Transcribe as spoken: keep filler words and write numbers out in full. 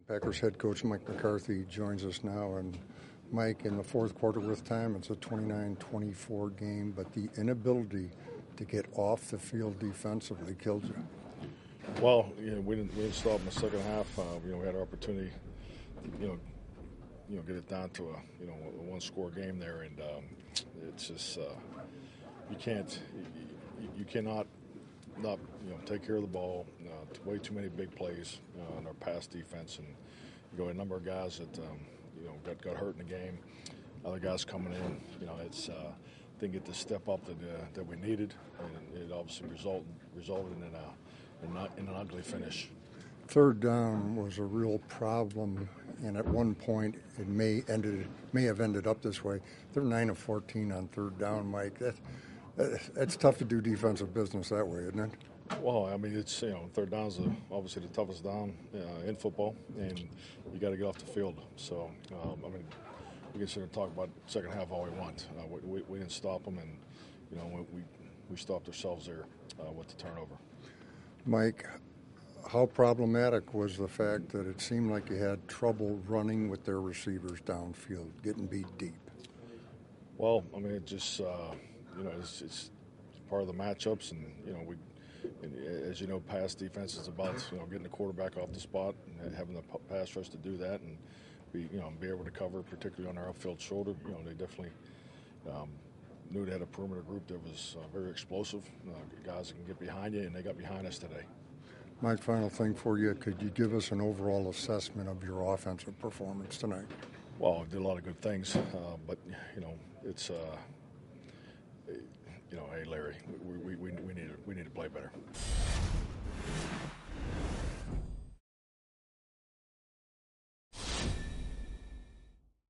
Packers head coach Mike McCarthy joins us now. And Mike, in the fourth quarter with time, it's a twenty-nine twenty-four game, but the inability to get off the field defensively killed you. Well, you know, we didn't we didn't stop in the second half. Uh, you know, we had our opportunity, to, you know, you know, get it down to a you know a one-score game there, and um, it's just uh, you can't you, you cannot not you know take care of the ball. Uh, way too many big plays uh, in our pass defense, and you know a number of guys that um, you know got got hurt in the game. Other guys coming in, you know, it's uh, didn't get the step up that uh, that we needed, and it obviously resulted resulted in a in, a, in an ugly finish. Third down was a real problem, and at one point it may ended may have ended up this way. They're nine of fourteen on third down, Mike. That, that that's tough to do defensive business that way, isn't it? Well, I mean, it's you know third down is obviously the toughest down uh, in football, and you got to get off the field. So um, I mean, we can sit and talk about second half all we want. Uh, we, we, we didn't stop them, and you know we we stopped ourselves there uh, with the turnover. Mike, how problematic was the fact that it seemed like you had trouble running with their receivers downfield, getting beat deep? Well, I mean, it just uh, you know it's, it's part of the matchups, and you know we. And as you know, pass defense is about you know getting the quarterback off the spot and having the pass rush to do that, and be you know be able to cover, particularly on our outfield shoulder. You know, they definitely um, knew they had a perimeter group that was uh, very explosive, uh, guys that can get behind you, and they got behind us today. Mike, final thing for you, could you give us an overall assessment of your offensive performance tonight? Well, we did a lot of good things, uh, but you know it's. Uh, You know, hey Larry, we we we, we need to we need to play better.